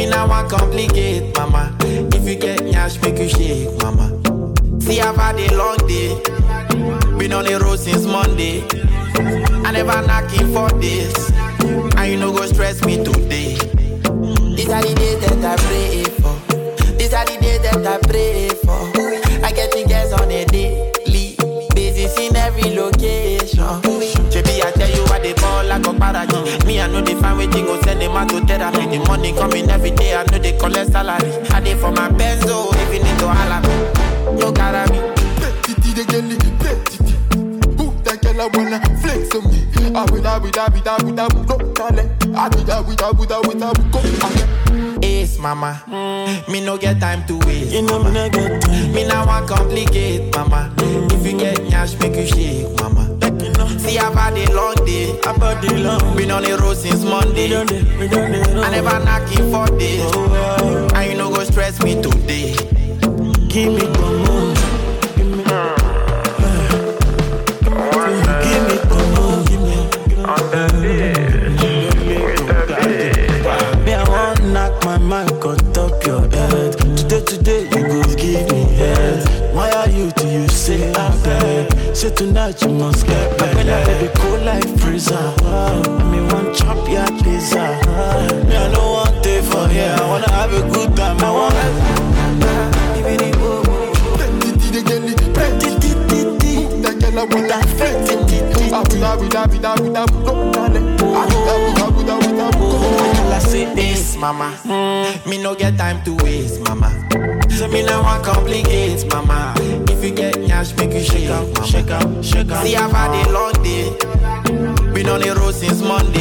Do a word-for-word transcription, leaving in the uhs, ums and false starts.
Me now want complicate, mama. If you get nyash, make you shake, mama. See, I've had a long day. Been on the road since Monday. I never knocking for this. And you know go stress me today. These are the days that I pray for. These are the days that I pray for. I get the gas on a daily basis in every location. Baby, I tell you what they ball like a party. Me, I know they find waiting, go send them out to therapy. The money coming every day, I know they collect salary. I did for my benzo, even into Alabama. No carry me. Petty, they get it, petty. Who that girl I wanna flex on me? I would, I would, I would, I would, I would go, darling. I would, I would, I would, I would, I would go. Ace, mama. Mm. Me no get time to waste. You know me no get time. Me now want complicate, mama. Mm. If you get nyash, make you shake, mama. Like you know. See, I've had a long day. I've had a long. Been on the road since Monday. We done it, we done it. I never knocking for this. Oh, wow. And you know go stress me today. Give me one more. Give me. Uh, give me one more. Give me. On the beach, with the beach. Me, I want knock my mic on top your head. Today, today, you go give me head. Why are you till you say I beg? Say tonight you must get back. When I baby cool like freezer. Me want chop your pizza. Me, I don't want it for here. I wanna have a good time. I wanna. Even if Petty, they get it, petty. That girl I wanna flex on me. I would, I would, I would, I would, I would go, darling. I would, I would, I would, I would, I would go. I say this, mama. Mm. Me no get time to waste, mama. So me no want complicate, mama. If you get nyash, make you shake out, shake out, shake out. See, I've had a long day. Been on the road since Monday.